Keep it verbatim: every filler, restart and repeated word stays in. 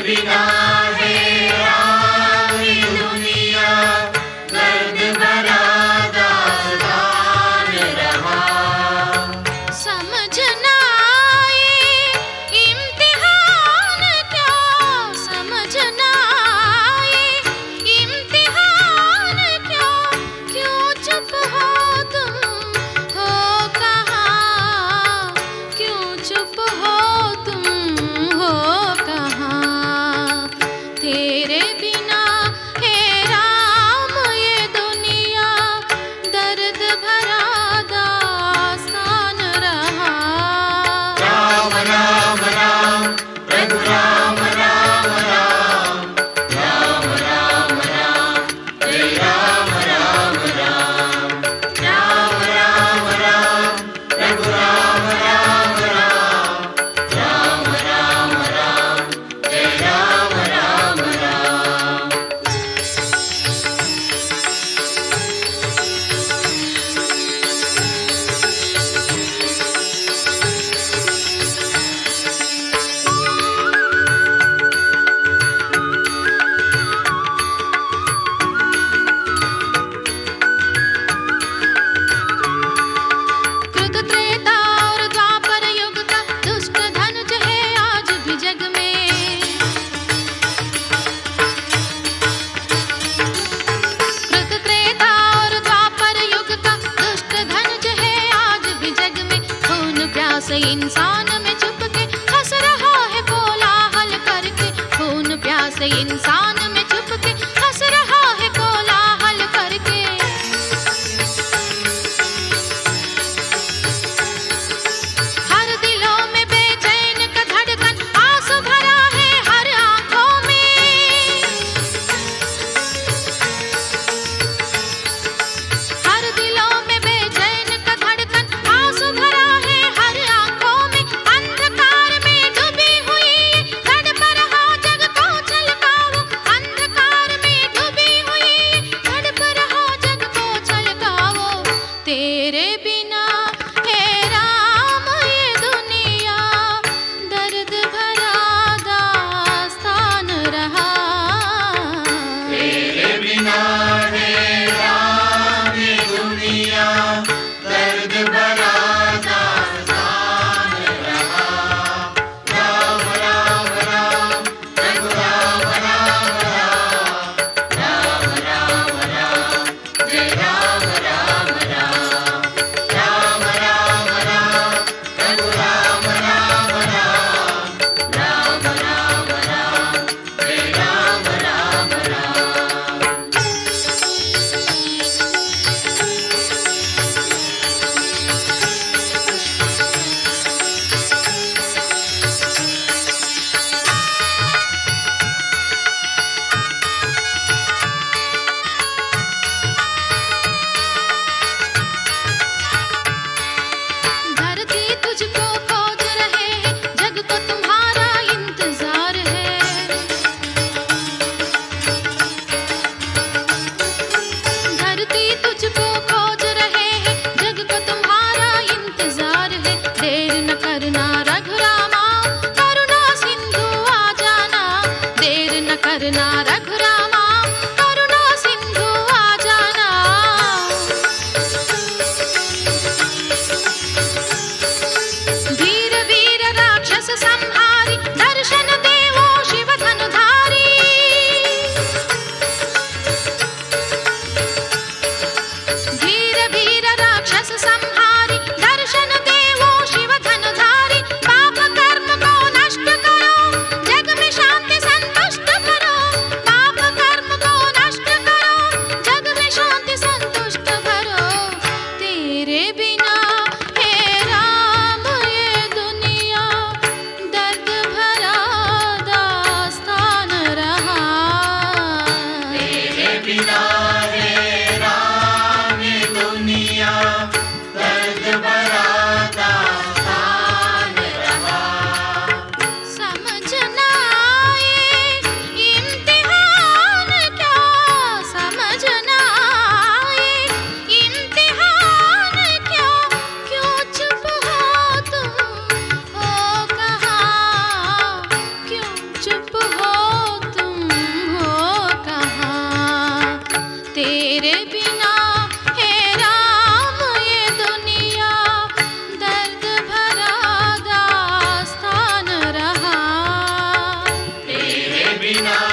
बिना है राम ये दुनिया दर्द भरा दास्तान रहा। समझ ना आए इम्तिहान क्या, समझ ना आए इम्तिहान क्या, क्यों चुप हो तुम हो कहाँ, क्यों चुप हो तुम हो कहाँ। तेरे बिना हे राम ये दुनिया दर्द भरा दास्तान रहा। राम राम राम रघुराम राम राम, राम राम राम जय राम राम राम, राम राम राम रघुराम राम राम, राम राम राम जय राम राम राम। कृत त्रेता और द्वापर युग का दुष्ट धनुष है आज भी जग में। कृत त्रेता और द्वापर युग का दुष्ट धनुष है आज भी जग में। खून प्यास इंसान में छुप के हंस रहा है कोलाहल करके, खून प्यास इंसान में छुप के हंस रहा है कोलाहल करके। हर दिलों में बेचैन का धड़कन आंसू भरा है हर आंखों में। हर दिलों में बेचैन का धड़कन आंसू भरा है हर आंखों में। अंधकार में डूबी हुई ये तड़प रहा जग को छलकाओ, अंधकार में डूबी हुई ये तड़प रहा जग को छलकाओ। तेरे बिना हे राम ये दुनिया दर्द भरा दास्तान रहा। तेरे बिना है राम ये दुनिया दर्द भरा दास्तान रहा। राम राम राम रघुराम राम राम, राम राम राम जय राम राम राम, राम राम राम रघुराम राम राम, राम राम राम जय राम राम राम। धरती तुझको खोज रहे है, जग को तुम्हारा इंतजार है। धरती तुझको खोज रहे है, जग को तुम्हारा इंतजार है। देर न करना रघुरामा, करुणा सिंधु आ जाना। देर न करना रघुरामा, करुणा सिंधु आ जाना। वीर वीर राक्षस संहारी, दर्शन देवो शिव धनुधारी। वीर वीर राक्षस संहारी, दर्शन देवो शिव धनुधारी। पाप कर्म को नष्ट करो, जग में शांति संतुष्ट करो। बिना